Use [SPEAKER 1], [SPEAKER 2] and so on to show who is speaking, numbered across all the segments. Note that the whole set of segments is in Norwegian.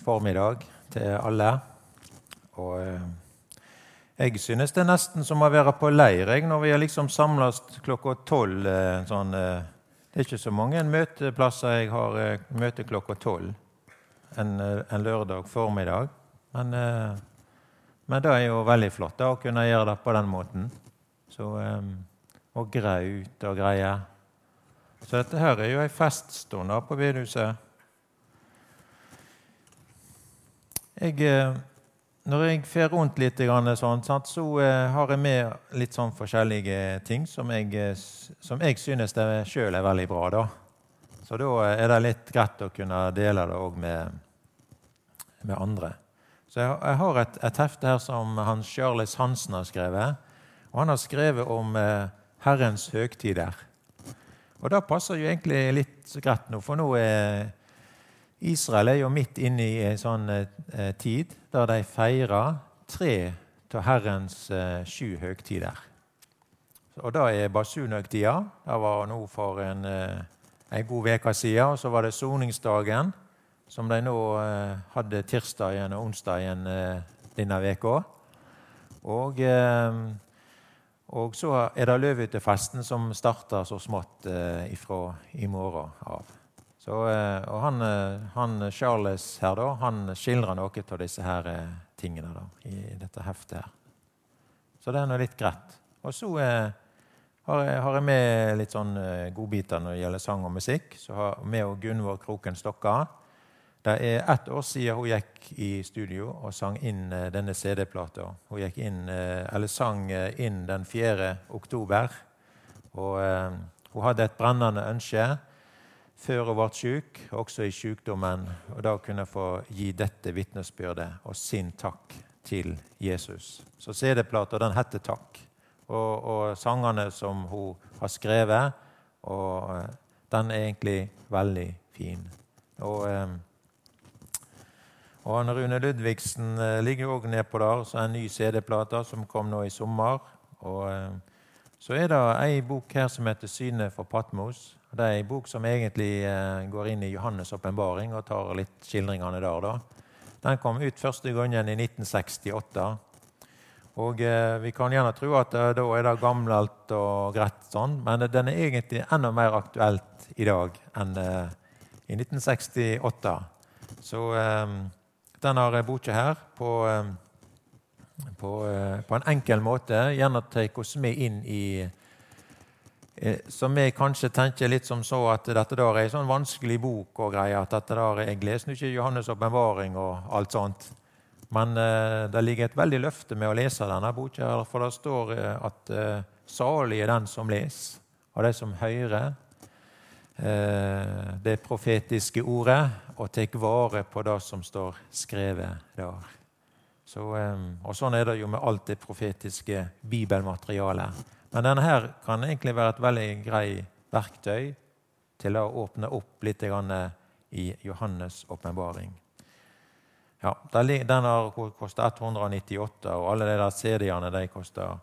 [SPEAKER 1] formiddag til alle. Og jeg synes det nesten som å være på leir, når vi har liksom samlet klokka 12. Det ikke så mange møteplasser jeg har møte klokka 12 en lørdag formiddag. Men det jo veldig flott da, å kunne gjøre det på den måten. Så, og graut og greier. Så dette her jo en feststund da på bedehuset. Når jeg fer rundt litt sånn, så har jeg med litt sånn forskjellige ting som jeg synes det selv veldig bra da. Så da det litt greit å kunne dele det også med andre. Så jeg har et hefte her som Hans Charles Hansen har skrevet, og han har skrevet om Herrens høgtider. Og det passer jo egentlig litt greit nå, for nå Israel jo midt inne i en sånn tid der de feirer 3 av Herrens 7 høgtider. Og da basunhøgtida. Det var nå for en god veke siden, og så var det soningsdagen, som de nå hadde tirsdagen og onsdagen denne veka. Og så det løvehyttefesten som starter så smått ifra i morgen av. Så, og han Charles her da, han skildrer noe av disse her tingene da, i dette heftet her. Så det noe litt greit. Og så har jeg med litt sånn godbiter når det gjelder sang og musikk. Så har jeg med Gunvor Kroken Stokka. Det 1 år siden hun gikk i studio og sang inn denne CD-plata. Hun gikk sang inn den 4. oktober. Og hun hadde et brennende ønske før hun ble syk, også i sykdommen, og da kunne få gi dette vitnesbyrdet og sin takk til Jesus. Så CD-plata, den heter Takk. Og sangene som hun har skrevet, og den egentlig veldig fin. Og Rune Ludvigsen ligger også ned på der, så en ny CD-plata som kom nå i sommer. Og så det en bok her som heter Syne for Patmos. Det en bok som egentlig går inn i Johannes åpenbaring og tar litt skildringene der da. Den kom ut første gangen i 1968. Og vi kan gjerne tro at da det gammelt og greit sånn, men den egentlig enda mer aktuelt i dag enn i 1968. Så den har boka her på en enkel måte, gjerne til oss med inn i som jeg kanskje tenker litt som så at dette der en sånn vanskelig bok og greier, at dette der jeg leser ikke Johannes åpenbaring og alt sånt. Men det ligger et veldig løfte med å lese denne boka, for det står at salig den som leser, og de som hører det profetiske ordet, og tek vare på det som står skrevet der. Så, og sånn det jo med alt det profetiske bibelmaterialet. Men denne her kan egentlig være et veldig grei verktøy til å åpne opp litt i Johannes åpenbaring. Ja, den har kostet 198, og alle de der CD-ene de koster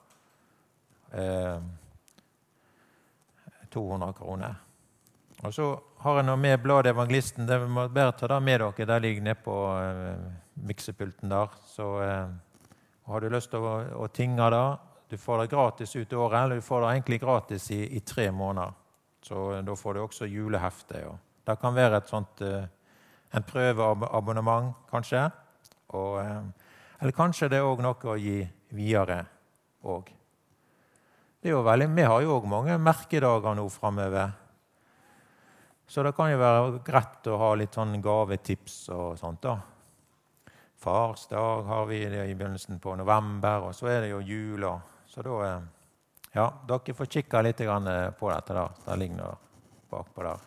[SPEAKER 1] 200 kroner. Og så har jeg nå med bladet Evangelisten. Det må bare ta det med dere. Det ligger nede på miksepulten der. Så har du lyst til å tinge det, du får det gratis ut året, eller du får det egentlig gratis i 3 måneder. Så da får du også julehefte. Det kan være et sånt, en prøveabonnement, kanskje. Eller kanskje det også noe å gi videre også. Det jo veldig, vi har jo også mange merkedager nå fremover. Så det kan jo være greit å ha litt sånn gavetips og sånt da. Farsdag har vi det i begynnelsen på november, og så det jo jul og så da, ja, dere får kikke litt på dette da. Det ligger noe bakpå der.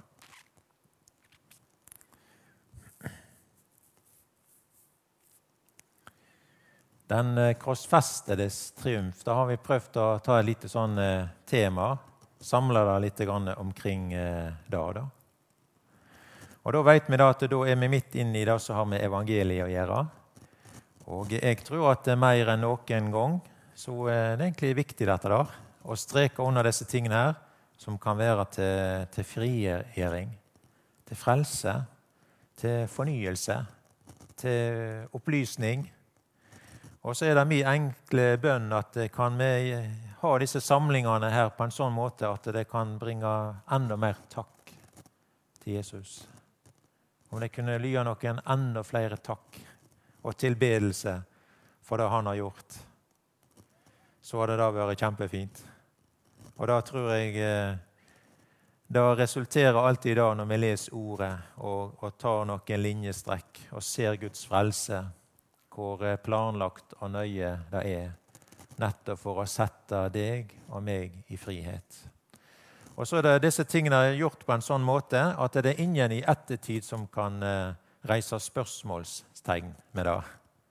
[SPEAKER 1] Den korsfestedes triumf, da har vi prøvd å ta et lite sånn tema, samle det litt omkring da. Og da vet vi da at da vi midt inne i det som har med evangeliet å gjøre. Og jeg tror at mer enn noen gang, så det egentlig viktig dette der, å streke under disse tingene her, som kan være til frigjøring, til frelse, til fornyelse, til opplysning. Og så det min enkle bønn at kan vi ha disse samlingene her på en sånn måte at det kan bringe enda mer takk til Jesus. Om det kunne lyde noen enda flere takk og tilbedelse for det han har gjort, så hadde det vært kjempefint. Og da tror jeg det resulterer alltid da når vi leser ordet og tar noen linjestrekk og ser Guds frelse, hvor planlagt og nøye det nettopp for å sette deg og meg i frihet. Og så det disse tingene gjort på en sånn måte at det ingen i ettertid som kan reise spørsmålstegn med det.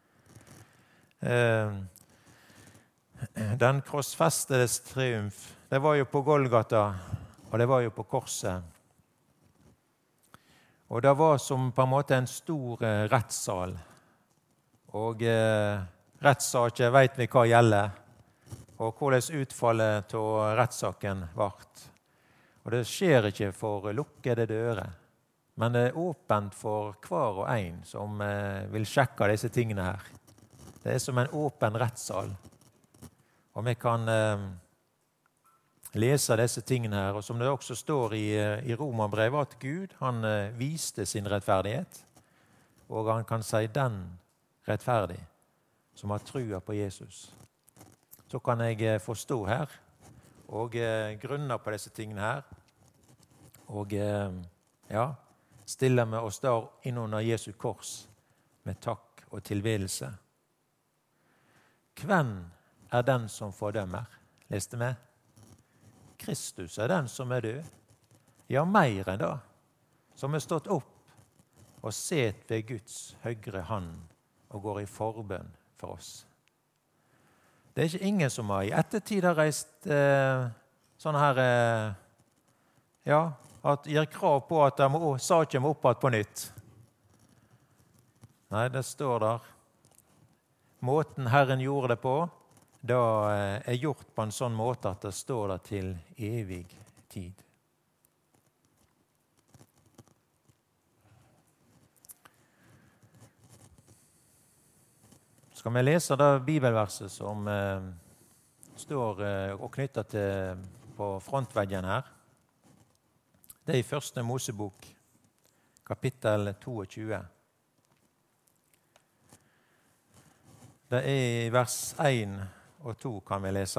[SPEAKER 1] Den krossfestedes triumf, det var jo på Golgata, og det var jo på korset. Og det var som på en måte en stor rettssal. Og rettssaken vet vi hva gjelder, og hvordan utfallet av rettssaken vart. Og det skjer ikke for lukkede dører, men det åpent for hver og en som vil sjekke disse tingene her. Det som en åpen rettssal. Og vi kan lese disse tingene her, og som det også står i Romerbrevet, at Gud han viste sin rettferdighet, og han kan si den rettferdig som har trua på Jesus. Så kan jeg forstå her, og grunne på disse tingene her, og stille med oss der innunder Jesu kors med takk og tilbedelse. Hvem den som fordømmer? Leste vi? Kristus den som død. Ja, mer enn det. Som stått opp og set ved Guds høyre hand og går i forbønn for oss. Det ikke ingen som har i ettertid har reist sånne her, at gir krav på at saken må opp på nytt. Nei, det står der. Måten Herren gjorde det på, det gjort på en sånn måte at det står der til evig tid. Skal vi lese det bibelverset som står og knyttet til på frontveggen her? Det i første Mosebok, kapittel 22. Det i vers 1 og 2 kan vi lese.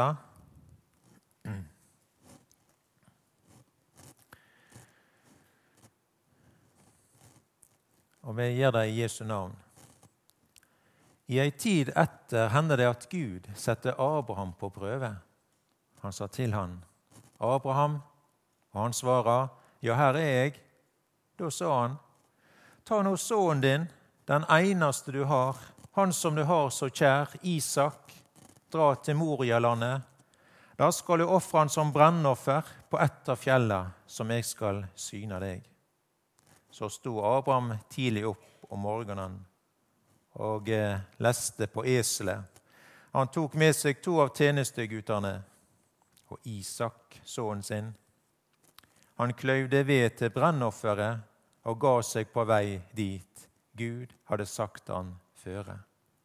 [SPEAKER 1] Og vi gjør det i Jesu navn. I en tid etter hender det at Gud setter Abraham på prøve. Han sa til han, Abraham, og han svarer, ja, her jeg. Da sa han, ta nå sønnen din, den eneste du har, han som du har så kjær, Isak, dra til Moria-landet. Da skal du offre han som brennoffer på ett av fjellene som jeg skal syne deg. Så sto Abraham tidlig opp om morgenen og leste på eselet. Han tok med seg 2 av tjenestegutterne og Isak, sønnen sin. Han kløyvde ved til brennofferet og ga seg på vei dit Gud hadde sagt han føre.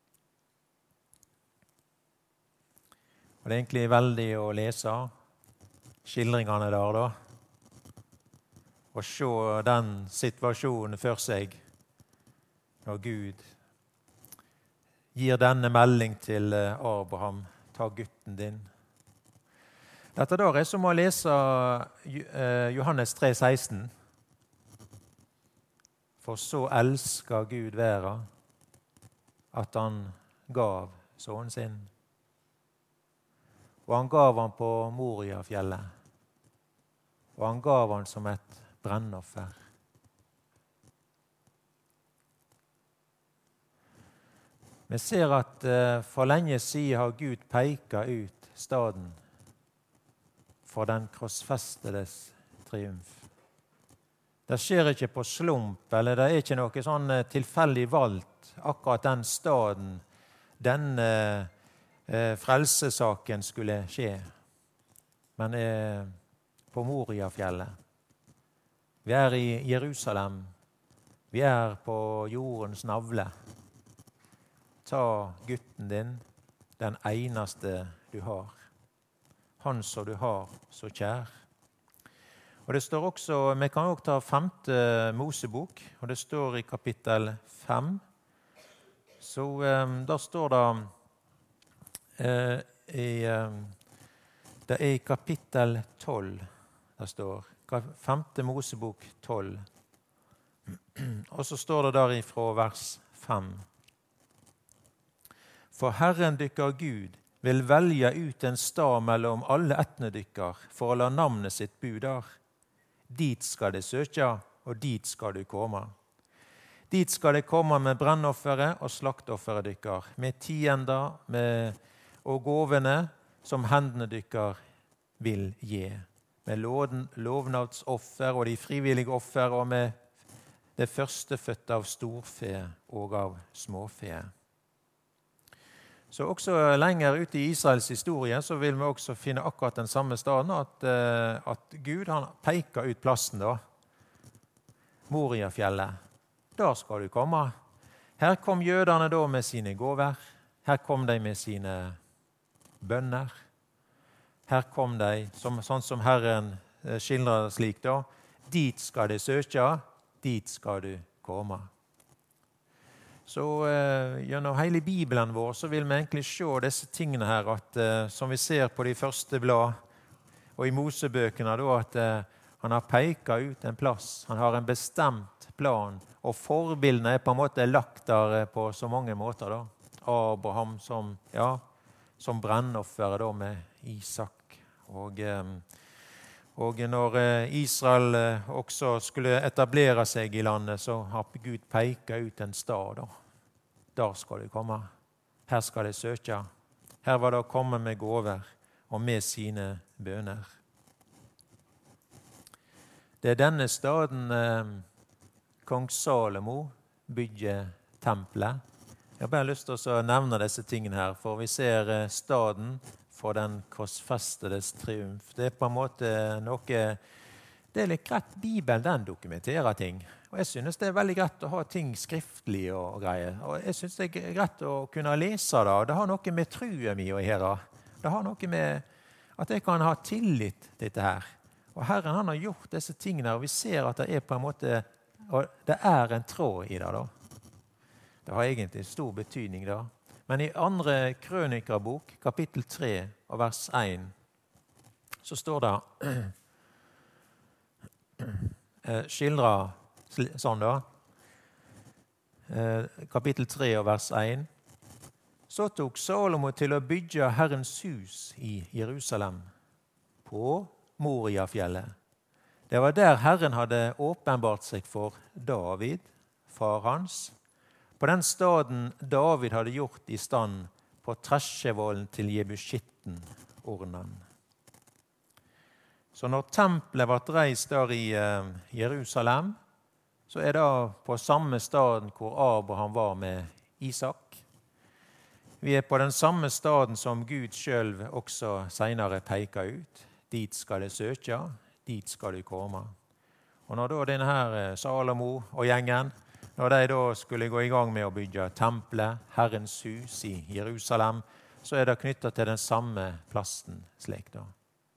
[SPEAKER 1] Og det egentlig veldig å lese skildringene der da, og se den situasjonen for seg når Gud gir denne melding til Abraham, ta gutten din. Dette der som å lese Johannes 3,16. For så elsker Gud verden, at han gav sønnen sin. Og han gav han på Moria-fjellet. Og han gav han som et brennoffer. Vi ser at for lenge siden har Gud peket ut staden for den krossfestedes triumf. Det skjer ikke på slump, eller det ikke noe sånn tilfeldig valgt, akkurat den staden, den frelsesaken skulle skje. Men på Moria-fjellet. Vi i Jerusalem, Vi på jordens navle. Ta gutten din, den eneste du har. Han som du har så kjær. Og det står også, vi kan også ta 5. Mosebok, og det står i kapittel 5. Så der står det, det i kapittel 12, det står 5. Mosebok 12. Og så står det der ifra vers 5. For Herren dykker Gud vil velge ut en stad mellom alle ættene dykker for å la navnet sitt bo der. Dit skal det søke, og dit skal du komme. Dit skal det komme med brennoffere og slaktoffere dykker, med tiender og gåvene som hendene dykker vil gi, med lovnadsoffer og de frivillige offer, og med det førstefødte av storfe og av småfe. Så også lenger ute i Israels historie så vil vi også finne akkurat den samme staden, at Gud han peker ut plassen da. Moriafjellet, der skal du komme. Her kom jødene da med sine gåver. Her kom de med sine bønner. Her kom de, sånn som Herren skildrer slik da. Dit skal de søke, dit skal du komme. Så gjennom hele Bibelen vår så vil vi egentlig se disse tingene her, at, som vi ser på de første blad og i Mosebøkene, da, at han har peket ut en plass, han har en bestemt plan, og forbildene på en måte lagt der på så mange måter. Da. Abraham som brennoffer da, med Isak, og når Israel også skulle etablere seg i landet, så har Gud peket ut en stad da. Der skal det komme. Her skal det søke. Her var det å komme med gåver og med sine bønner. Det denne staden kong Salomo bygger tempelet. Jeg har bare lyst til å nevne disse tingene her, for vi ser staden for den korsfestedes triumf. Det på en måte noe, det litt greit. Bibelen den dokumenterer ting. Og jeg synes det veldig greit å ha ting skriftlig og greier. Og jeg synes det greit å kunne lese det. Det har noe med truen min å gjøre. Det har noe med at jeg kan ha tillit til dette her. Og Herren han har gjort disse tingene, og vi ser at det på en måte, og det en tråd i det da. Det har egentlig stor betydning da. Men i 2. Krønikerbok, kapittel 3 og vers 1, så står det skildret sånn da, kapittel 3 og vers 1. Så tok Salomo til å bygge Herrens hus i Jerusalem, på Moriafjellet. Det var der Herren hadde åpenbart seg for David, far hans, på den staden David hadde gjort i stand på tresjevollen til Jebuskitten, Ornan. Så når tempelet ble reist der i Jerusalem, så det på samme staden hvor Abraham var med Isak. Vi på den samme staden som Gud selv også senere peker ut. Dit skal det søke, dit skal du komme. Og når da denne her Salomo og gjengen, når de da skulle gå i gang med å bygge tempelet, Herrens hus i Jerusalem, så det knyttet til den samme plassen slik da.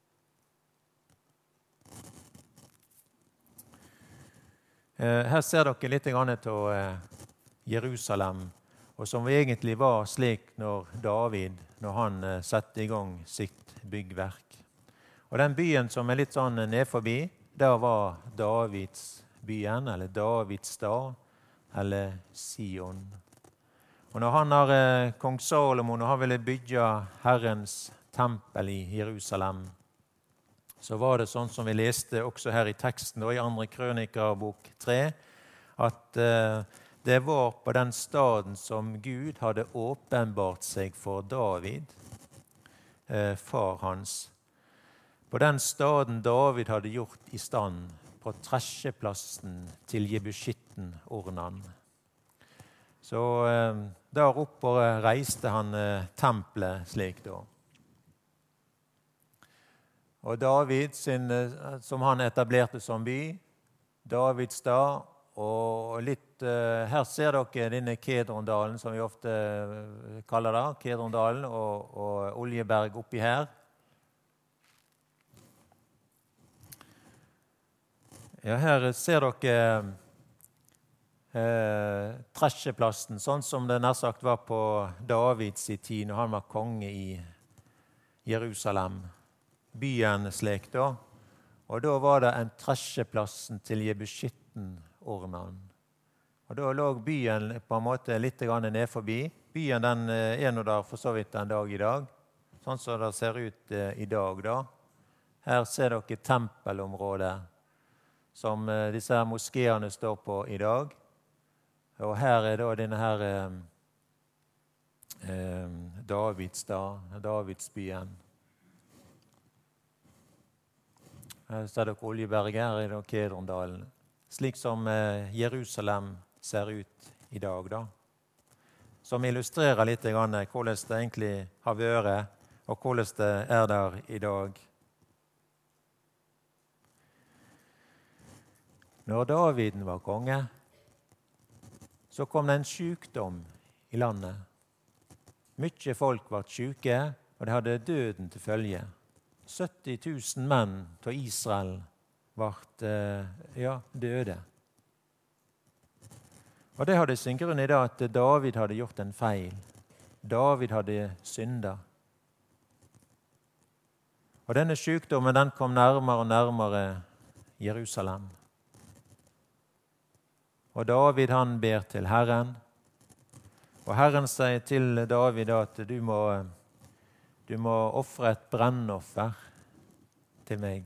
[SPEAKER 1] Her ser dere litt til Jerusalem, og som egentlig var slik når David, når han satte i gang sitt byggverk. Og den byen som litt sånn ned forbi, der var Davids byen, eller Davids stad, eller Sion. Og når han har kong Salomo, når han ville bygge Herrens tempel i Jerusalem, så var det sånn som vi leste også her i teksten, og i 2. Krønikerbok 3, at det var på den staden som Gud hadde åpenbart seg for David, far hans. På den staden David hadde gjort i stand på tresjeplassen til Jebuskitten, Ornan. Så der oppe reiste han tempelet slik da. Og David, som han etablerte som by, Davids stad, og litt her ser dere denne Kedrondalen, som vi ofte kaller det, Kedrondalen og Oljeberg oppi her. Ja, her ser dere tresjeplassen, sånn som det nær sagt var på Davids tid, når han var konge i Jerusalem. Byen slik da. Og da var det en tresjeplassen til Jebushitten Ornan. Og da lå byen på en måte litt ned forbi. Byen den nå der for så vidt en dag i dag, sånn som det ser ut i dag da. Her ser dere tempelområdet som disse her moskéene står på i dag. Og her da denne her Davidsbyen. Her ser dere Oljeberget, her det Kedrondalen. Slik som Jerusalem ser ut i dag da. Som illustrerer litt hvordan det egentlig har vært, og hvordan det der i dag. Når Daviden var konge, så kom det en sykdom i landet. Mye folk var syke, og de hadde døden til følge. 70 000 menn til Israel ble døde. Og det hadde sin grunn i det at David hadde gjort en feil. David hadde syndet. Og denne sykdommen den kom nærmere og nærmere Jerusalem. Og David han ber til Herren. Og Herren sier til David at du må offre et brennoffer til meg.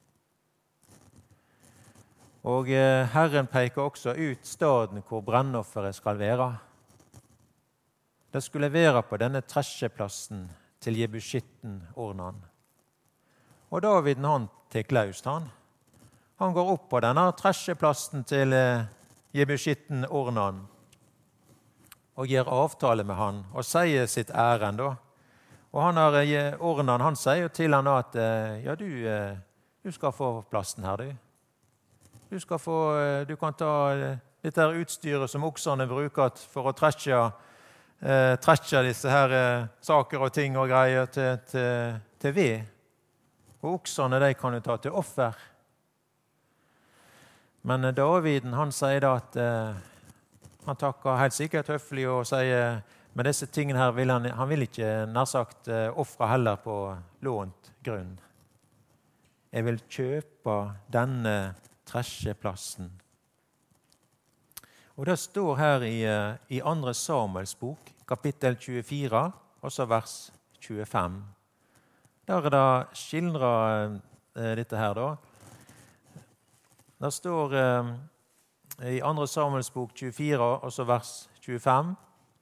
[SPEAKER 1] Og Herren peker også ut staden hvor brennofferet skal være. Det skulle være på denne tresjeplassen til Jebushitten Ornan. Og David han tek løst han. Han går opp på denne tresjeplassen til Jebushitten Ornan og gjør avtale med han og sier sitt ærend da. Og Ornan han sier jo til han at ja, du skal få plassen her, du. Du kan ta dette utstyret som oksene bruker for å tresje disse her saker og ting og greier til ved. Og oksene de kan du ta til offer. Men Daviden han sier da at han takker helt sikkert høflig og sier men disse tingene her vil han vil ikke nær sagt offre heller på lånt grunn. Jeg vil kjøpe denne tresjeplassen. Og det står her i 2. Samuels bok, kapittel 24, også vers 25. Der det skildret dette her da. Det står i 2. Samuels bok 24, også vers 25.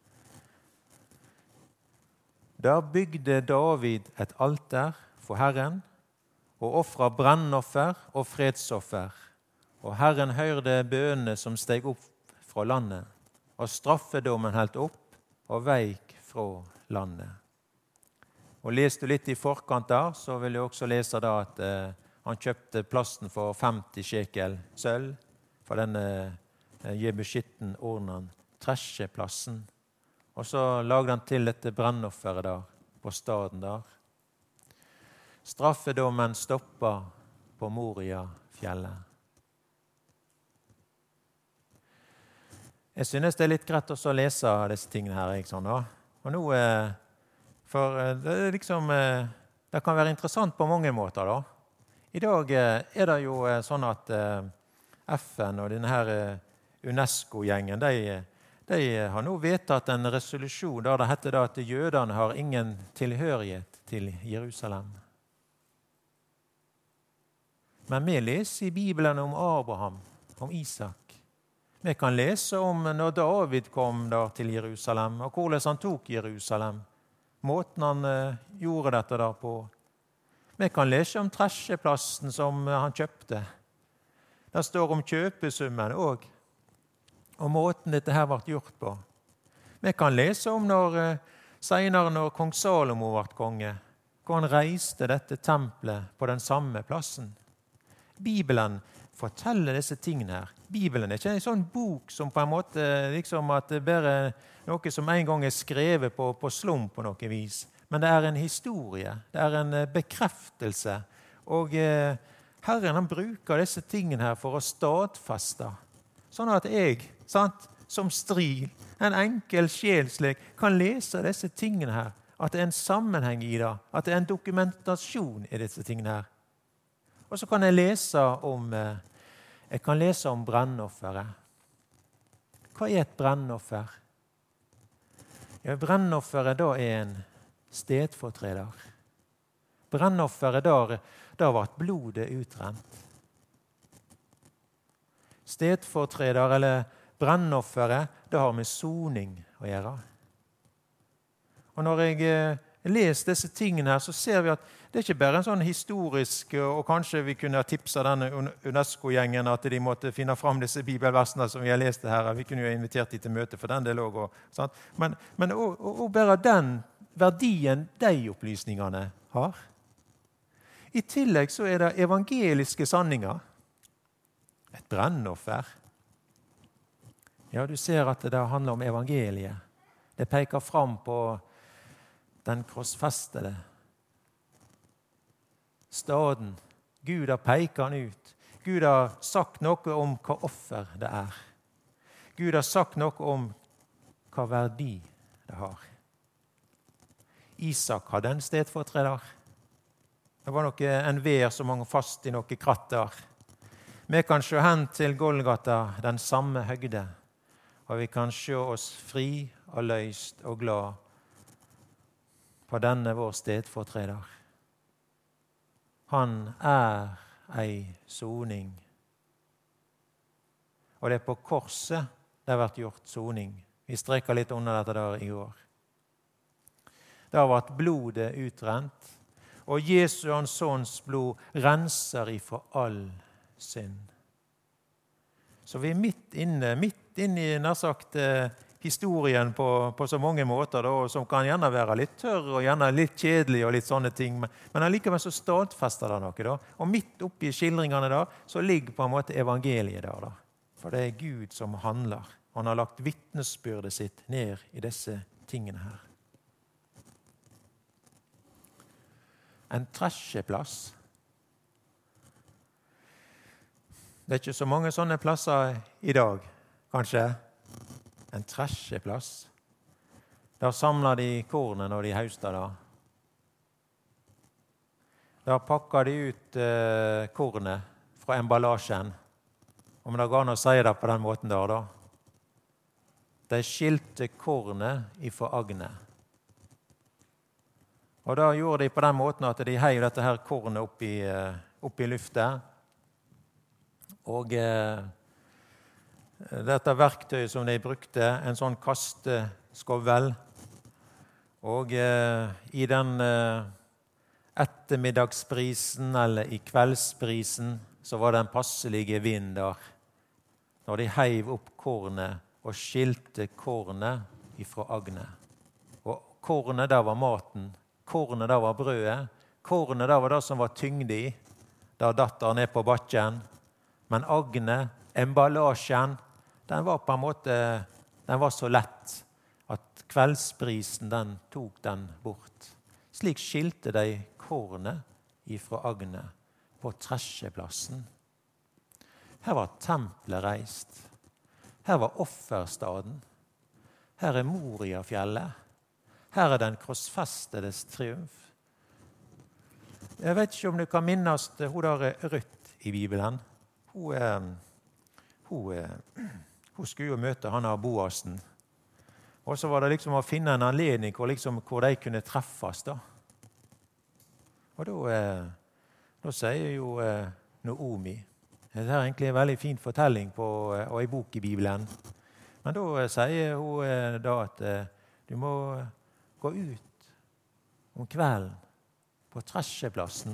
[SPEAKER 1] Da bygde David et alter for Herren, og offret brennoffer og fredsoffer. Og Herren hørte bønnene som steg opp fra landet, og straffedommen helt opp og veik fra landet. Og leste du litt i forkant der, så vil du også lese da at han kjøpte plassen for 50 shekel sølv for denne Jebushitten Ornan, tresjeplassen. Og så lagde han til dette brennofferet der, på staden der. Straffedommen stoppa på Moria-fjellet. Jeg synes det litt greit å lese disse tingene her, ikke sånn da? Og nå, for det liksom, det kan være interessant på mange måter da. I dag det jo sånn at FN og denne her UNESCO-gjengen, de har nå vedtatt en resolusjon der det heter da at jødene har ingen tilhørighet til Jerusalem. Men vi leser i Bibelen om Abraham, om Isak. Vi kan lese om når David kom der til Jerusalem, og hvordan han tok Jerusalem. Måten han gjorde dette der på. Vi kan lese om tresjeplassen som han kjøpte. Det står om kjøpesummen også, og måten dette her ble gjort på. Vi kan lese om senere når kong Salomo ble konge, hvor han reiste dette tempelet på den samme plassen. Bibelen fortelle disse tingene her. Bibelen er ikke en sånn bok som på en måte liksom at det bare er noe som en gang er skrevet på slump på noe vis. Men det er en historie, det er en bekreftelse. Og Herren han bruker disse tingene her for å stadfeste. Sånn at jeg, som Stril, en enkel sjelslek, kan lese disse tingene her. At det er en sammenheng i det, at det er en dokumentasjon i disse tingene her. Og så kan jeg lese om brennofferet. Hva er et brennoffer? Ja, brennofferet da er en stedfortreder. Brennofferet da var blodet utrent. Stedfortreder eller brennofferet, det har med soning å gjøre. Og når jeg leser disse tingene her, så ser vi at det er ikke bare en sånn historisk, og kanskje vi kunne ha tipset denne UNESCO-gjengen at de måtte finne fram disse bibelversene som vi har lest det her. Vi kunne jo ha invitert dem til møte for den del også. Men også bare den verdien de opplysningene har. I tillegg så er det evangeliske sanninger. Et brennoffer. Ja, du ser at det handler om evangeliet. Det peker fram på den korsfestede staden. Gud har peket han ut. Gud har sagt noe om hva offer det er. Gud har sagt noe om hva verdi det har. Isak hadde en stedfortreder. Det var en vær som hang fast i noen kratter. Vi kan se hen til Golgata, den samme høgde, og vi kan se oss fri og løst og glad på denne vår stedfortreder. Han er ei soning. Og det er på korset det har vært gjort soning. Vi strekker litt under dette der i går. Det har vært blodet utrent, og Jesu hans sønns blod renser ifra all synd. Så vi er midt inne i nær sagt historien på så mange måter, da, som kan gjerne være litt tørr og gjerne litt kjedelig og litt sånne ting, men allikevel så stadfester det noe. Da. Og midt oppi skildringene da, så ligger på en måte evangeliet der. Da. For det er Gud som handler. Han har lagt vitnesbyrdet sitt ned i disse tingene her. En tresjeplass. Det er ikke så mange sånne plasser i dag, kanskje. En tresjeplass. Der samler de kornet når de hauster da. Der pakker de ut kornet fra emballasjen. Om det går an å si det på den måten der da. De skilte kornet ifra agnet. Og da gjorde de på den måten at de heiv dette her kornet opp i luftet. Og dette verktøyet som de brukte, en sånn kasteskovvel. Og i den ettermiddagsprisen eller i kveldsprisen så var det en passelige vind der. Når de heiv opp kornet og skilte kornet ifra agnet. Og kornet der var maten. Kornet der var brødet. Kornet der var det som var tyngde i. Da datt det ned på bakken. Men agnet, emballasjen, den var på en måte, den var så lett at kveldsprisen den tok den bort. Slik skilte de kornet ifra agnet på tresjeplassen. Her var tempelet reist. Her var offerstaden. Her er Moriafjellet. Her er den korsfestedes triumf. Jeg vet ikke om du kan minnes hun der Ruth i Bibelen. Hun skulle jo møte han av Boasen. Og så var det liksom å finne en anledning hvor de kunne treffes da. Og da sier jo Naomi. Det er egentlig en veldig fin fortelling og en bok i Bibelen. Men da sier hun da at du må gå ut om kvelden på tresjeplassen.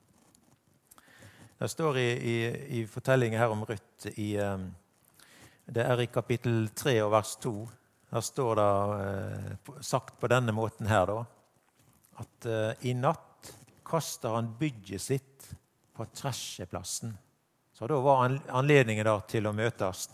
[SPEAKER 1] Det står i fortellingen her om Ruth, det er i kapittel 3 og vers 2. Der står det sagt på denne måten her da, at i natt kaster han bygget sitt på tresjeplassen. Så da var anledningen der til å møtes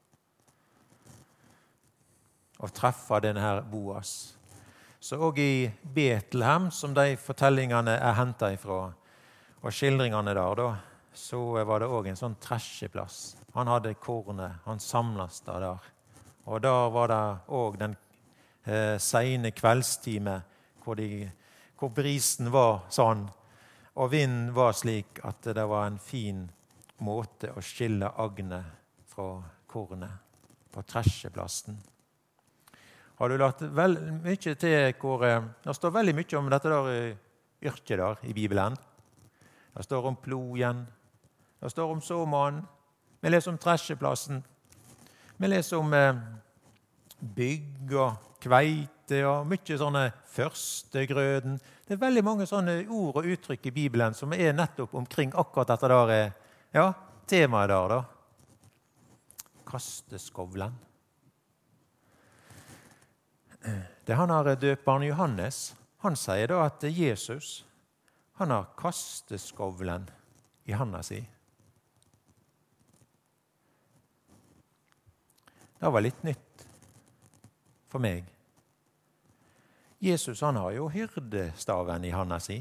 [SPEAKER 1] og treffe denne her Boas. Så også i Betlehem, som de fortellingene hentet ifra, og skildringene der, så var det også en sånn tresjeplass. Han hadde kornet, han samles der. Og der var det også den sene kveldstime, hvor brisen var sånn, og vinden var slik at det var en fin måte å skille agnet fra kornet på tresjeplassen. Har du lagt mye til hvor det står veldig mye om dette der yrket der i Bibelen. Det står om plogen, det står om såmannen, vi leser om tresjeplassen, vi leser om bygg og kveite og mye sånne førstegrøden. Det er veldig mange sånne ord og uttrykk i Bibelen som nettopp omkring akkurat dette der, temaet der da. Kasteskovlen. Det han har døperen Johannes, han sier da at Jesus, han har kasteskovlen i handa si. Det var litt nytt for meg. Jesus, han har jo hyrdestaven i handa si.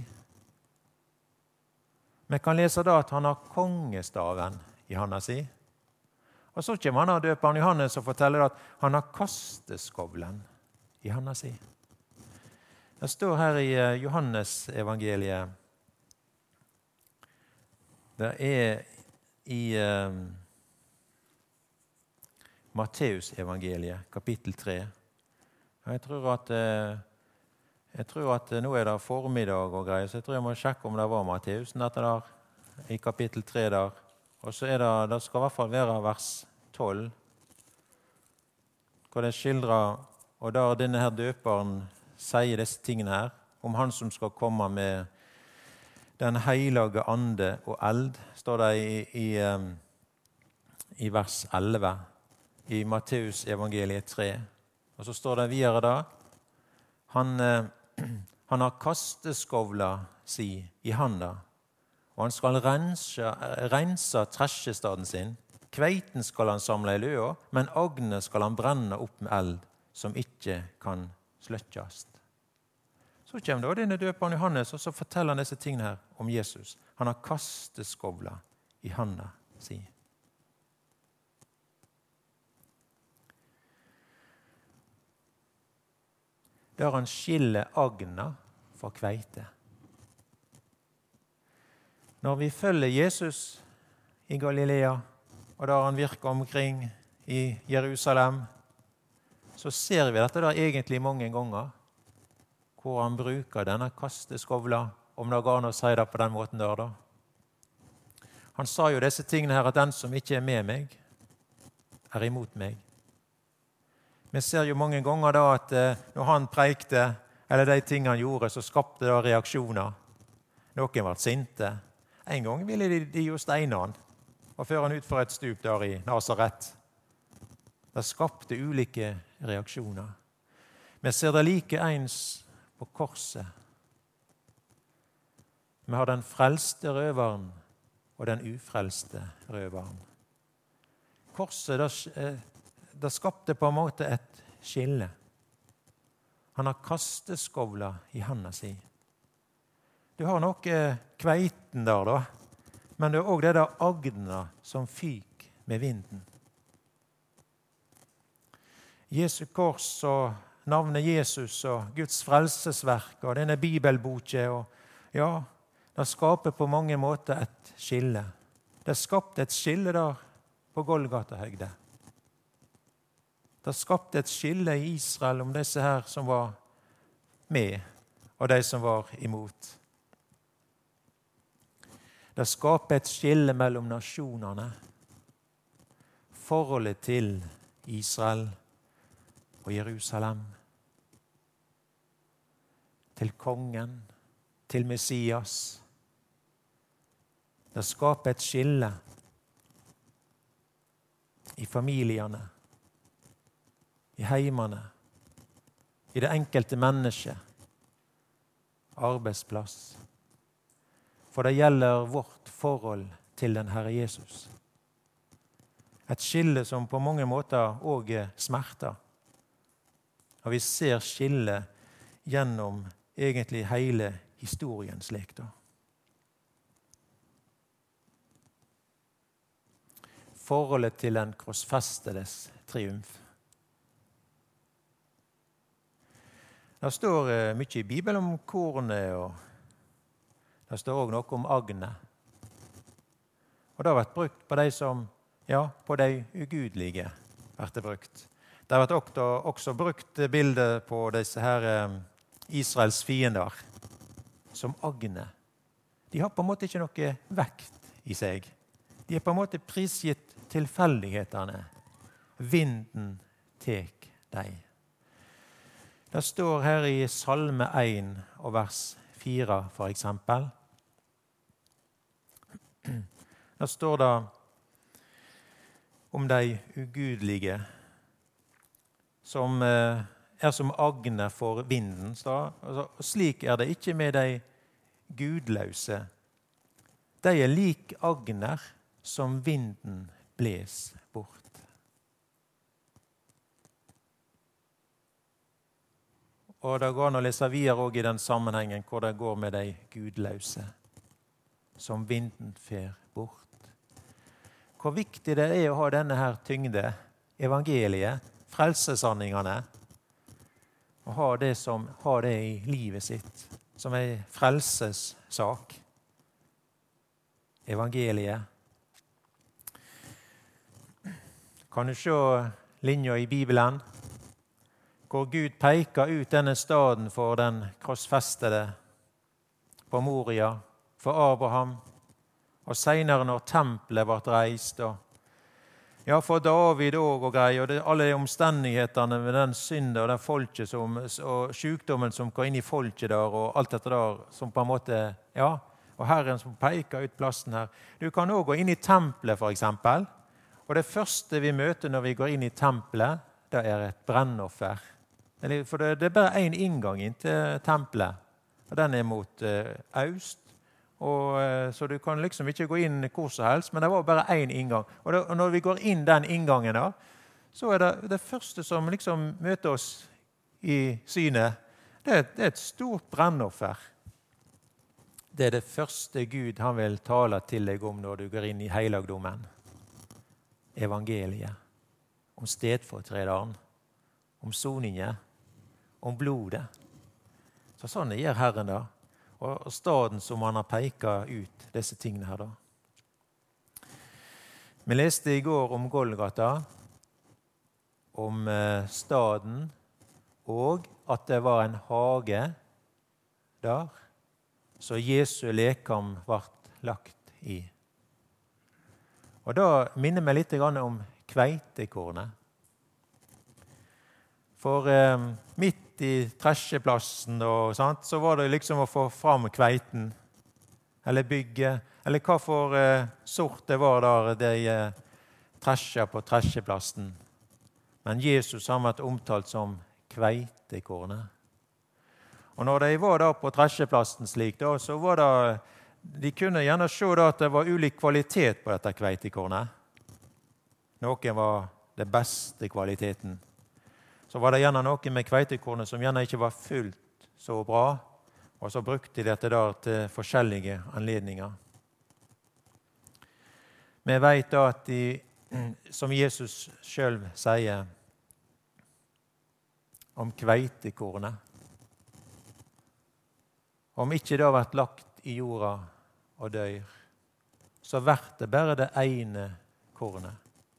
[SPEAKER 1] Vi kan lese da at han har kongestaven i handa si. Og så kommer han av døperen Johannes og forteller at han har kasteskovlen i handa si. Det står her i Johannes evangeliet. Det i Matteus evangeliet, kapittel 3. Jeg tror at nå det formiddag og greier, så jeg tror jeg må sjekke om det var Matteus dette der i kapittel 3 der. Og så det skal i hvert fall være vers 12, hvor det skildrer, og der denne her døperen sier disse tingene her, om han som skal komme med den hellige ande og eld, står det i vers 11 i Matteus evangeliet 3. Og så står det videre da, han har kasteskovla si i handa, og han skal rense tresjestaden sin. Kveiten skal han samle i løa, men agnet skal han brenne opp med eld, som ikke kan sløkkjast. Så kommer da denne døperen Johannes, og så forteller han disse tingene her om Jesus. Han har kasteskovla i handa si. Der han skiller agna fra kveite. Når vi følger Jesus i Galilea, og der han virker omkring i Jerusalem, så ser vi dette da egentlig mange ganger, hvor han bruker denne kasteskovla, om det går an å si det på den måten der da. Han sa jo disse tingene her, at den som ikke med meg, imot meg. Vi ser jo mange ganger da at når han preikte, eller de tingene han gjorde, så skapte det reaksjoner. Noen var sinte. En gang ville de jo steine han, og føre han ut for et stup der i Nazaret. Det skapte ulike reaksjoner. Vi ser det like ens på korset. Vi har den frelste røveren og den ufrelste røveren. Korset, det skapte på en måte et skille. Han har kasteskovla i handa si. Du har noe kveiten der da, men det også det der agna som fyk med vinden. Jesu kors og navnet Jesus og Guds frelsesverk og denne bibelboka, og det skaper på mange måter et skille. Det skapte et skille der på Golgata-høgde. Det skapte et skille i Israel om disse her som var med, og de som var imot. Det skaper et skille mellom nasjonene. Forholdet til Israel og Jerusalem, til kongen, til Messias. Det skaper et skille i familiene, i heimene, i det enkelte mennesket, arbeidsplass. For det gjelder vårt forhold til den Herre Jesus. Et skille som på mange måter også smerter. Og vi ser skille gjennom egentlig hele historiens lek da. Forholdet til den korsfestedes triumf. Det står mye i Bibelen om kornet, og det står også noe om agnet. Og det har vært brukt på de som, på de ugudelige vært det brukt. Det har vært også brukt bilder på disse her Israels fiender som agnet. De har på en måte ikke noe vekt i seg. De er på en måte prisgitt tilfeldighetene. Vinden tek deg. Det står her i Salme 1 og vers 4 for eksempel. Der står det om de ugudelige som er som agne for vinden. Og slik er det ikke med de gudløse. De er lik agner som vinden bles bort. Og det går an å lese videre også i den sammenhengen hvor det går med de gudløse som vinden fer bort. Hvor viktig det er å ha denne her tyngde, evangeliet, frelsesanningene, og ha det i livet sitt, som en frelsessak. Evangeliet. Kan du se linja i Bibelen, hvor Gud peker ut denne staden for den korsfestede på Moria, for Abraham, og senere når tempelet ble reist, og for David og greier, og alle de omstendighetene med den synden og den folket og sykdommen som går inn i folket der, og alt dette der, som på en måte, og Herren som peker ut plassen her. Du kan også gå inn i tempelet for eksempel, og det første vi møter når vi går inn i tempelet, det er et brennoffer. For det er bare en inngang inn til tempelet, og den er mot øst, så du kan liksom ikke gå inn hvor som helst, men det var bare en inngang. Og når vi går inn den inngangen da, så er det første som liksom møter oss i synet, det er et stort brennoffer. Det er det første Gud han vil tale til deg om når du går inn i helligdommen. Evangeliet, om stedfortrederen, om soningen, om blodet. Så sånn gjør Herren da. Og staden som han har peket ut disse tingene her da. Vi leste i går om Golgata, om staden, og at det var en hage der, så Jesu lekam ble lagt i. Og da minner vi litt om kveitekornet. For midt i tresjeplassen så var det liksom å få fram kveiten, eller bygge, eller hva for sort det var der de tresja på tresjeplassen. Men Jesus har vært omtalt som kveitekornet. Og når de var da på tresjeplassen slik, da, så var det, de kunne gjerne se da at det var ulik kvalitet på dette kveitekornet. Noen var det beste kvaliteten. Så var det gjerne noe med kveitekornet som gjerne ikke var fullt så bra, og så brukte de dette der til forskjellige anledninger. Vi vet da at som Jesus selv sier om kveitekornet, om ikke det har vært lagt i jorda og dør, så blir det bare det ene kornet.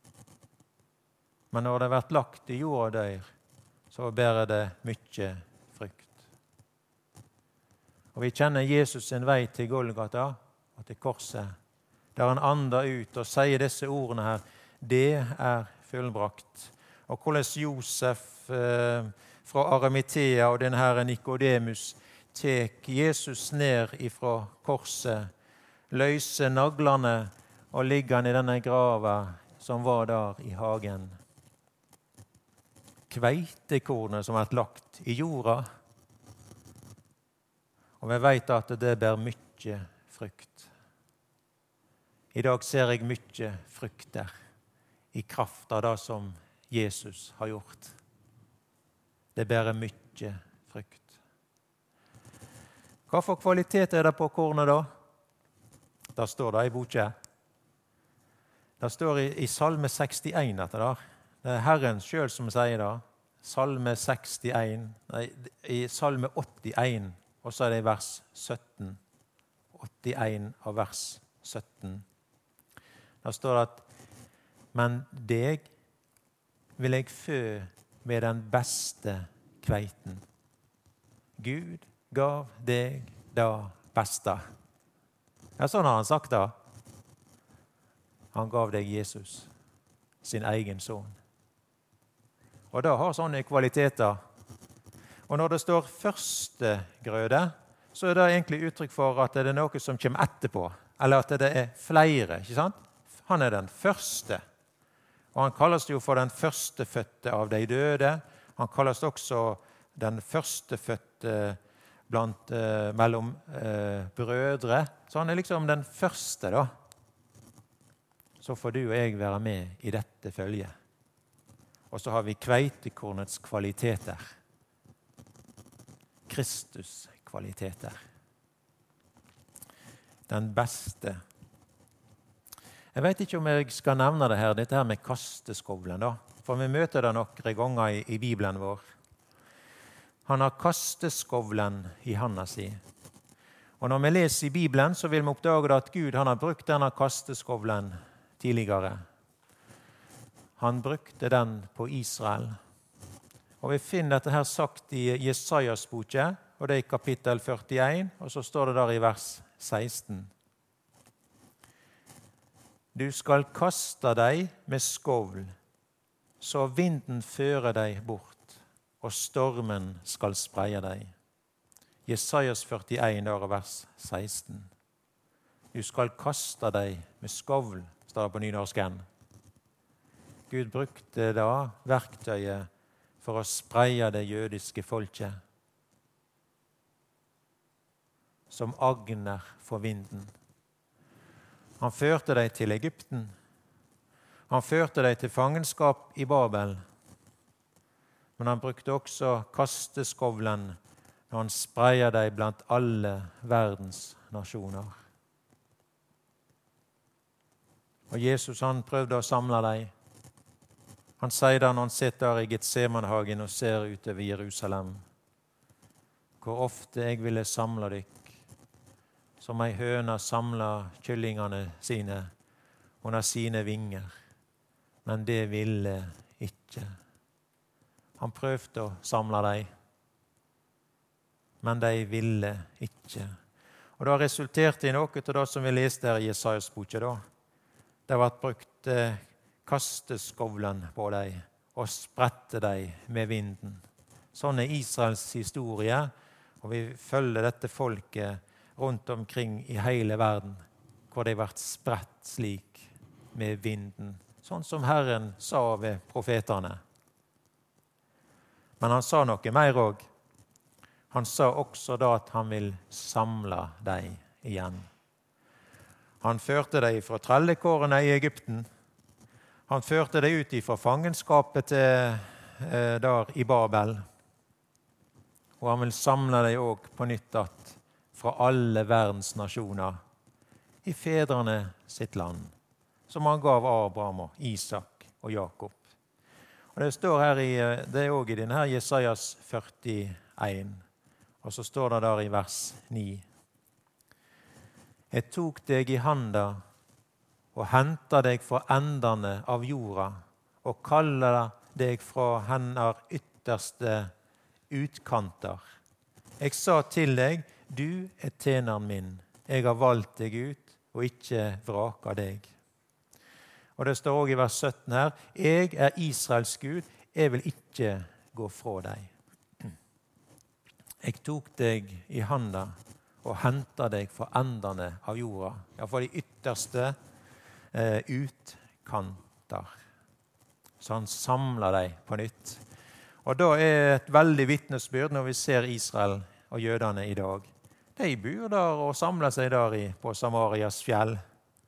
[SPEAKER 1] Men når det har vært lagt i jorda og dør, så bærer det mye frukt. Og vi kjenner Jesus sin vei til Golgata og til korset, der han ander ut og sier disse ordene her, det er fullbrakt. Og hvordan Josef fra Arimathea og den her Nikodemus tek Jesus ned ifra korset, løser naglene og ligger han i denne grava som var der i hagen. Kveitekornet som er lagt i jorda, og vi vet at det bærer mye frukt. I dag ser jeg mye frukter I kraft av det som Jesus har gjort. Det bærer mye frukt. Hva for kvalitet det på kornet da? Da står det I boka. Det står I Salme 61 dette der. Det Herren selv som sier det. Salme 61, nei, I Salme 81, og så det I vers 17. 81 av vers 17. Da står det at men deg vil jeg fø med den beste kveiten. Gud gav deg det beste. Ja, sånn har han sagt det. Han gav deg Jesus, sin egen son. Og det har sånne kvaliteter. Og når det står første grøde, så det egentlig uttrykk for at det noe som kommer etterpå, eller at det flere, ikke sant? Han den første. Og han kalles jo for den førstefødte av de døde. Han kalles også den førstefødte mellom brødre. Så han liksom den første da. Så får du og jeg være med I dette følget. Og så har vi kveitekornets kvaliteter. Kristus kvaliteter. Den beste. Jeg vet ikke om jeg skal nevne det her, dette her med kasteskovlen da. For vi møter det noen ganger I Bibelen vår. Han har kasteskovlen I handa si. Og når vi leser I Bibelen, så vil vi oppdage at Gud han har brukt denne kasteskovlen tidligere. Han brukte den på Israel. Og vi finner dette her sagt I Jesajas boke, og det I kapittel 41, og så står det der I vers 16. Du skal kaste deg med skovl, så vinden fører deg bort, og stormen skal spreie deg. Jesajas 41, der vers 16. Du skal kaste deg med skovl, står det på nynorsken. Gud brukte da verktøyet for å spreie det jødiske folket, som agner for vinden. Han førte deg til Egypten. Han førte deg til fangenskap I Babel. Men han brukte også kasteskovlen når han spreier deg blant alle verdens nasjoner. Og Jesus han prøvde å samle deg. Han sier da når han sitter I Getsemanhagen og ser utover Jerusalem, hvor ofte jeg ville samle dykk, som ei høna samla kyllingene sine under sine vinger, men det ville ikke. Han prøvde å samle dem, men de ville ikke. Og det resulterte I noe til det som vi leste her I Jesajas boke da. Det var brukt kasteskovlen på dem og spredte dem med vinden. Sånn Israels historie, og vi følger dette folket rundt omkring I hele verden, hvor de ble spredt slik med vinden, sånn som Herren sa ved profeterne. Men han sa noe mer også. Han sa også da at han vil samle dem igjen. Han førte dem fra trellekårene I Egypten. Han førte dem ut fra fangenskapet til der I Babel. Og han vil samle dem også på nytt att fra alle verdens nasjoner I fedrene sitt land, som han gav Abraham og Isak og Jakob. Og det står her det også I denne Jesajas 41, og så står det der I vers 9. Jeg tok deg I handa og hentet deg fra endene av jorda og kaller deg fra hennes ytterste utkanter. Jeg sa til deg, du tjeneren min. Jeg har valgt deg ut og ikke vraket deg. Og det står også I vers 17 her, jeg Israels Gud, jeg vil ikke gå fra deg. Jeg tok deg I handa og hentet deg fra endene av jorda, ja, fra de ytterste utkanter. Så han samler deg på nytt. Og da et veldig vittnesbyrd når vi ser Israel og jødene I dag. De bor der og samler seg der på Samarias fjell,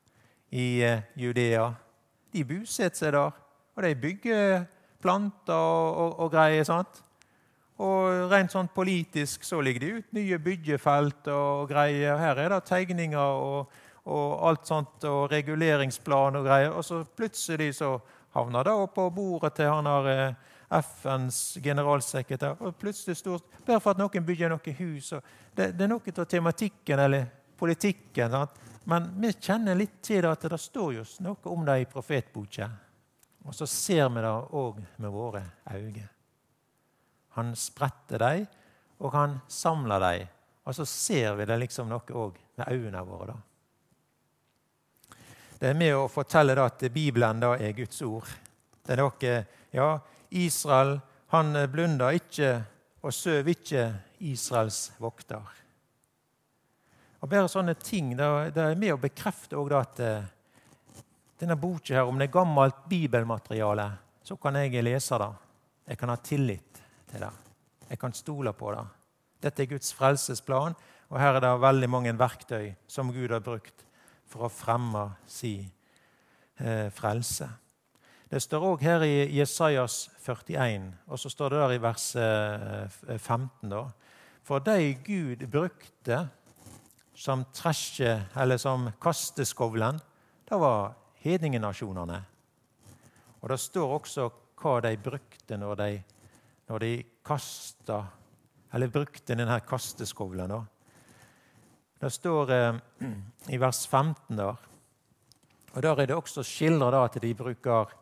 [SPEAKER 1] i Judea, de bosetter seg der, og de bygger planter og greier, sant? Og rent sånn politisk så ligger det ut nye byggefelt og greier. Her er det tegninger og alt sånt, og reguleringsplan og greier. Og så plutselig så havner det på bordet til han har FNs generalsekretær, og plutselig stort, bare for at noen bygger noen hus. Det er noe til tematikken eller politikken, sant? Men vi kjenner litt til det at det står jo noe om det i profetboken. Og så ser vi det også med våre øyne. Han spretter deg, og han samler deg. Og så ser vi det liksom noe også med øynene våre. Da. Det er med å fortelle da at Bibelen da er Guds ord. Det er noe, ja, Israel, han blunder ikke og søv ikke Israels vokter. Og bare sånne ting, det er med å bekrefte også da at denne boken her, om det er gammelt bibelmateriale, så kan jeg lese det. Jeg kan ha tillit til det. Jeg kan stole på det. Dette er Guds frelsesplan, og her er det veldig mange verktøy som Gud har brukt for å fremme sin frelse. Det står også her i Jesajas 41, og så står det der i vers 15 da. For de Gud brukte som tresje, eller som kasteskovlen, det var hedningenasjonene. Og det står også hva de brukte når de kastet, eller brukte denne kasteskovlen. Da. Det står i vers 15 der, og der er det også skildret da, at de bruker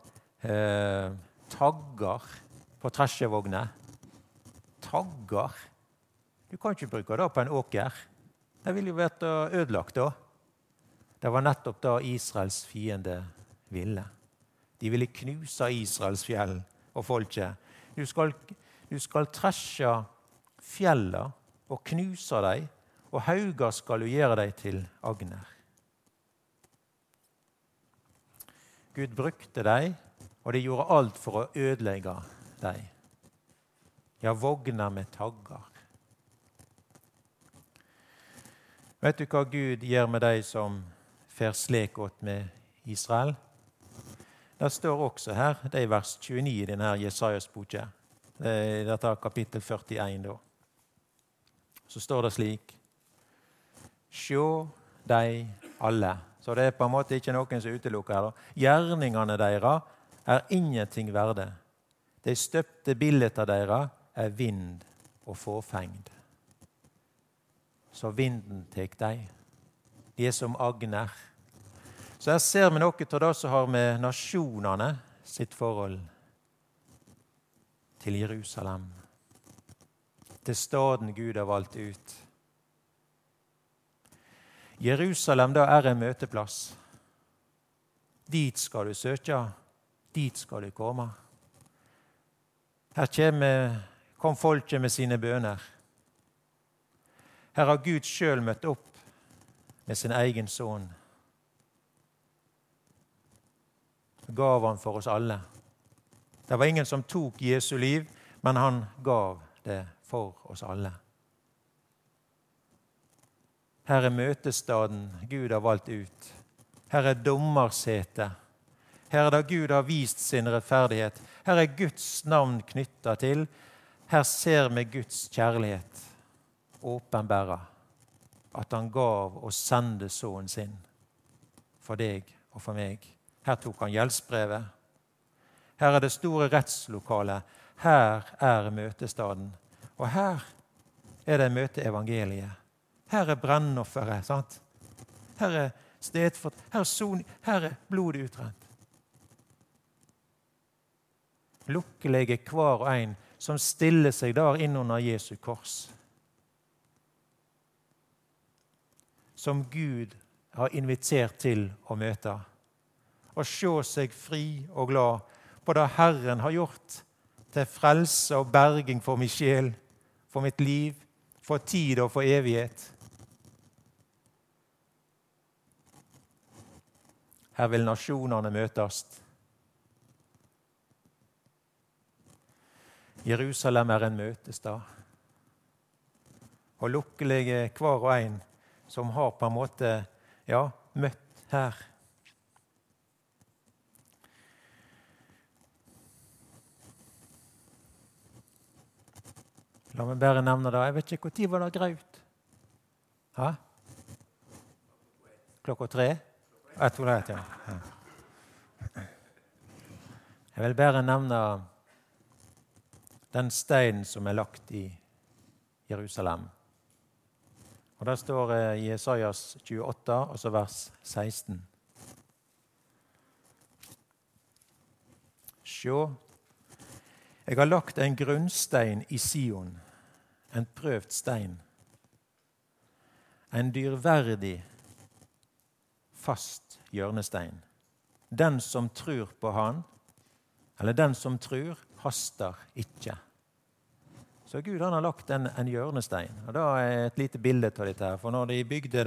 [SPEAKER 1] tagger på tresjevogner. Tagger? Du kan ikke bruke det på en åker. Det ville jo vært ødelagt da. Det var nettopp da Israels fiende ville. De ville knuse Israels fjell og folket. Du skal tresje fjellene og knuse dem, og hauger skal du gjøre dem til agner. Gud brukte dem, og de gjorde alt for å ødelegge dem. Ja, vogner med tagger. Vet du hva Gud gjør med deg som fer slik åt med Israel? Det står også her, det er vers 29 i denne Jesajas-boken. Dette er kapittel 41 da. Så står det slik: Sjå deg alle. Så det er på en måte ikke noen som utelukker her. Gjerningene deres er ingenting verde. De støpte bilder deres er vind og fåfengd. Så vinden tek deg. De er som agner. Så her ser vi noe av det som har med nasjonene sitt forhold til Jerusalem. Til staden Gud har valgt ut. Jerusalem da er en møteplass. Dit skal du søke, dit skal du komme. Her kom folket med sine bøner. Her har Gud selv møtt opp med sin egen sønn. Gav han for oss alle. Det var ingen som tok Jesu liv, men han gav det for oss alle. Her er møtestaden Gud har valgt ut. Her er dommersetet. Her er det Gud har vist sin rettferdighet. Her er Guds navn knyttet til. Her ser vi Guds kjærlighet åpenbære, at han gav og sendte sønnen sin for deg og for meg. Her tok han gjeldsbrevet. Her er det store rettslokalet. Her er møtestaden. Og her er det møteevangeliet. Her er brennofferet, sant? Her er stedfort, her er blodet utrent. Lukkelige hver og en som stiller seg der innunder Jesu kors. Som Gud har invitert til å møte. Og se seg fri og glad på det Herren har gjort til frelse og berging for min sjel, for mitt liv, for tid og for evighet. Her vil nasjonene møtes. Jerusalem er en møtestad. Og lukkelige hver og en som har på en måte møtt her. La meg bare nevne det. Jeg vet ikke, hvor tid var det graut? Hæ? Klokka 3? Jeg tror det, ja. Jeg vil bare nevne den steinen som lagt i Jerusalem. Og der står i Jesajas 28, og så vers 16. Sjå, jeg har lagt en grunnstein i Sion, en prøvd stein. En dyrverdig, fast hjørnestein. Den som tror på han, eller den som tror, haster ikke. Så Gud han har lagt en hjørnestein. Og da et lite bilde av dette her. For når de bygde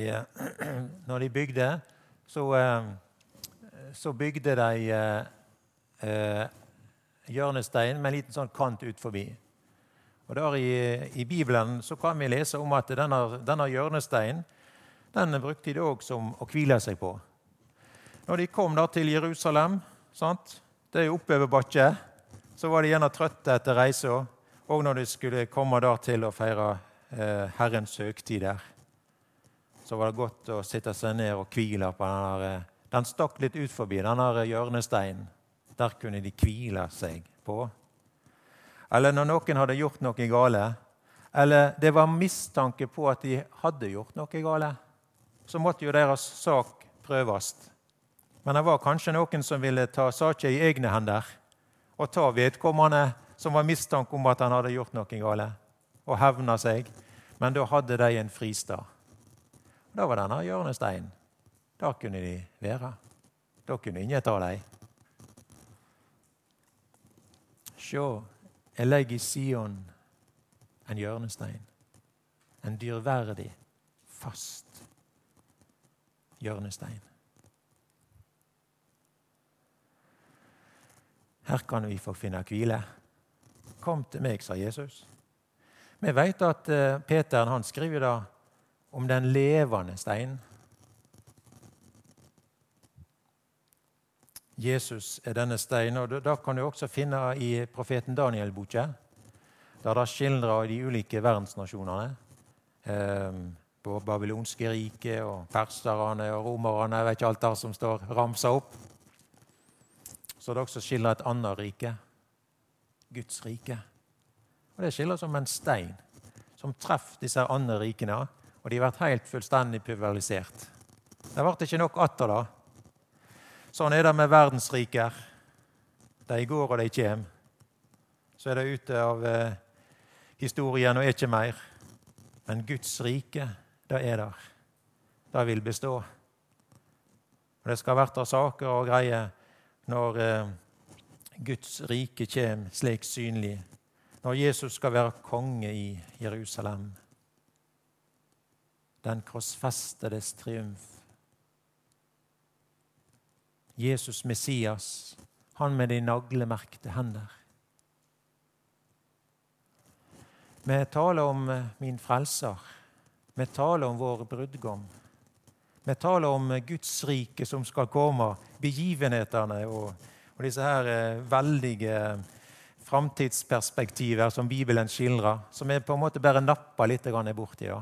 [SPEAKER 1] så bygde de hjørnestein med en liten sånn kant ut forbi. Og der i Bibelen så kan vi lese om at denne hjørnesteinen, den brukte de også som å hvile seg på. Når de kom da til Jerusalem, sant? Det oppoverbakke, så var de gjerne trøtte etter reisa, og når de skulle komme da til å feire Herrens høgtider, så var det godt å sitte seg ned og hvile på den stakk litt ut forbi, denne hjørnesteinen. Der kunne de hvile seg på. Eller når noen hadde gjort noe gale, eller det var mistanke på at de hadde gjort noe gale, så måtte jo deres sak prøves. Men det var kanskje noen som ville ta saken i egne hender og ta vedkommende som var mistanke om at han hadde gjort noe gale, og hevne seg. Men da hadde de en fristad. Da var denne hjørnesteinen. Da kunne de være. Da kunne ingen ta dem. Sjå, jeg legger i Sion en hjørnestein. En dyrverdig, fast hjørnestein. Her kan vi få finne hvile. Kom til meg, sa Jesus. Vi vet at Peter han skriver da om den levende steinen. Jesus denne steinen, og da kan du også finne i profeten Daniel-boka, der det skildrer de ulike verdensnasjonene, på babylonske rike, og perserne og romerne, jeg vet ikke alt der som står ramset opp. Så det også skildrer et annet rike, Guds rike. Og det skildrer som en stein, som treffer disse andre rikene, og de har vært helt fullstendig pulverisert. Det ble ikke nok atter da. Sånn det med verdensriker. De går og de kommer. Så det ute av historien og ikke mer. Men Guds rike, det der. Det vil bestå. Og det skal være saker og greier når Guds rike kommer slik synlig. Når Jesus skal være konge i Jerusalem. Den korsfestedes triumf. Jesus Messias, han med de naglemerkte hender. Vi taler om min frelser. Vi taler om vår brudgom. Vi taler om Guds rike som skal komme, begivenhetene og disse her veldige framtidsperspektiver som Bibelen skildrer, som vi på en måte bare napper litt bort i.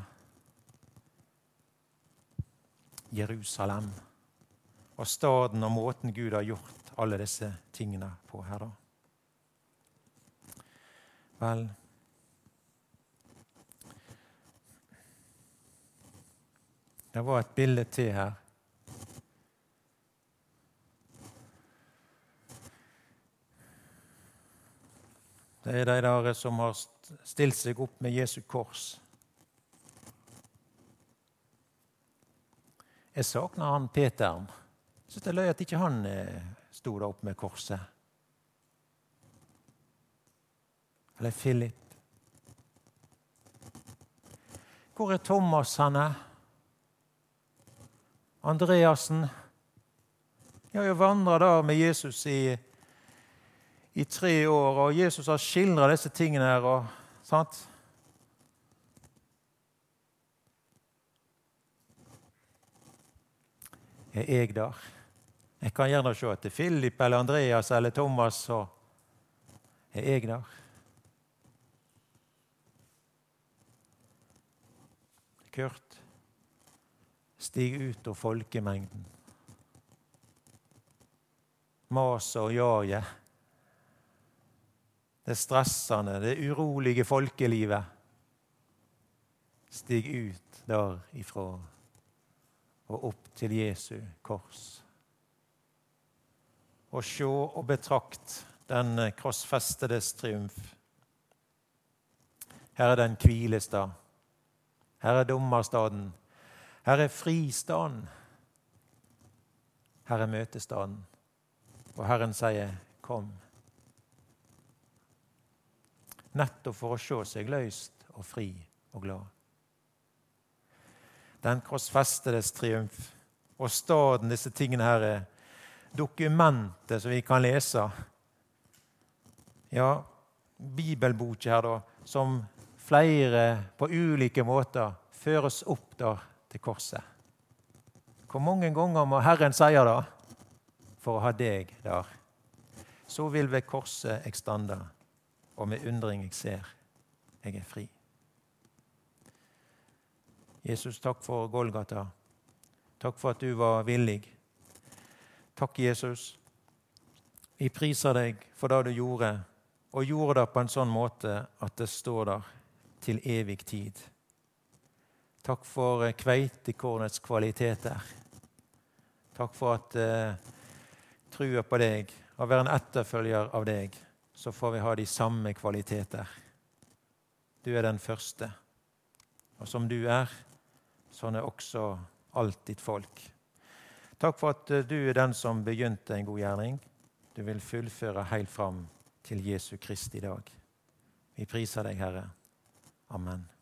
[SPEAKER 1] Jerusalem. Og staden og måten Gud har gjort alle disse tingene på her da. Vel, det var et bilde til her. Det de der som har stilt seg opp med Jesu kors. Jeg savner han Peteren. Så det er løy at ikke han stod opp med korset. Eller Philip. Hvor Thomas han Andreasen? Jeg har jo vandret da med Jesus i 3 år, og Jesus har skildret disse tingene her, og sant? Er jeg der? Jeg kan gjerne se til Philip eller Andreas eller Thomas, så er jeg der. Kurt, stig ut av folkemengden. Mas og jaje. Det stressende, det urolige folkelivet. Stig ut derifra og opp til Jesu kors. Og se og betrakt den krossfestedes triumf. Her er den hvilestad. Her er dommerstaden. Her er fristaden. Her er møtestaden. Og Herren sier, kom. Nettopp for å se seg løst og fri og glad. Den krossfestedes triumf. Og staden, disse tingene her er dokumentet som vi kan lese. Ja, bibelboken her da, som flere på ulike måter føres opp der til korset. Hvor mange ganger må Herren si det for å ha deg der? Så vil ved korset jeg stande, og med undring jeg ser, jeg er fri. Jesus, takk for Golgata. Takk for at du var villig. Takk, Jesus. Vi priser deg for det du gjorde, og gjorde det på en sånn måte at det står der til evig tid. Takk for kveitekornets kvaliteter. Takk for at trua på deg, og være en etterfølger av deg, så får vi ha de samme kvaliteter. Du er den første, og som du er, sånn er også alt ditt folk. Takk for at du er den som begynte en god gjerning. Du vil fullføre helt fram til Jesu Kristi dag. Vi priser deg, Herre. Amen.